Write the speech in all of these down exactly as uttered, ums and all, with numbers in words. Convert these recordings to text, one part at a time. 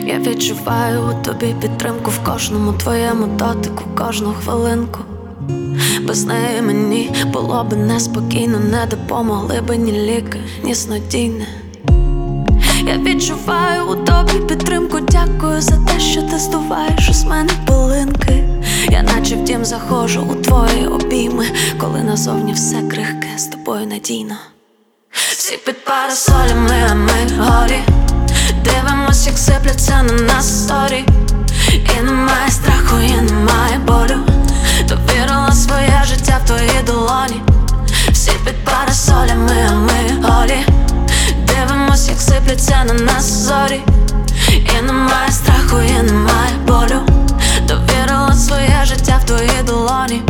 Я відчуваю у тобі підтримку в кожному твоєму дотику, кожну хвилинку. Без неї мені було би неспокійно, не допомогли би ні ліки, ні снодійне. Я відчуваю у тобі підтримку, дякую за те, що ти здуваєш із мене пилинки. Я наче в дім заходжу у твої обійми, коли назовні все крихке, з тобою надійно. Всі під парасолями, а ми горі. Дивимось, як сипляться на нас сторі. І немає страху, і немає болю. Довірила своє життя в твої долоні. Всі під парасолями, а ми голі. Дивимось, як сипляться на нас зорі. І немає страху, і немає болю. Довірила своє життя в твої долоні.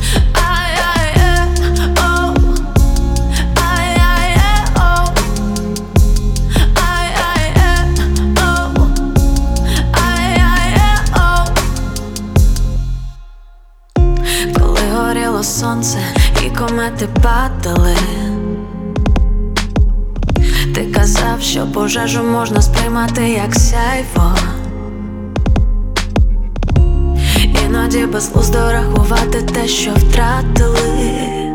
Сонце і комети падали. Ти казав, що пожежу можна сприймати як сяйво. Іноді безглуздо рахувати те, що втратили.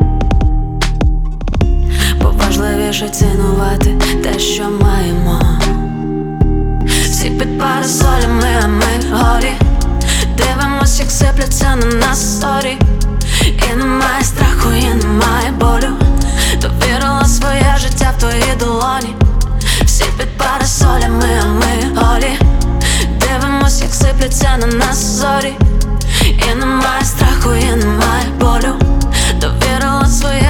Поважливіше цінувати те, що маємо. Всі під парасолями, а ми горі. Дивимось, як сипляться на нас сторі. І немає страху, і немає болю. Довірила своє життя в твої долоні. Всі під парасолями, а ми голі. Дивимось, як сипляться на нас зорі. І немає страху, і немає болю. Довірила своє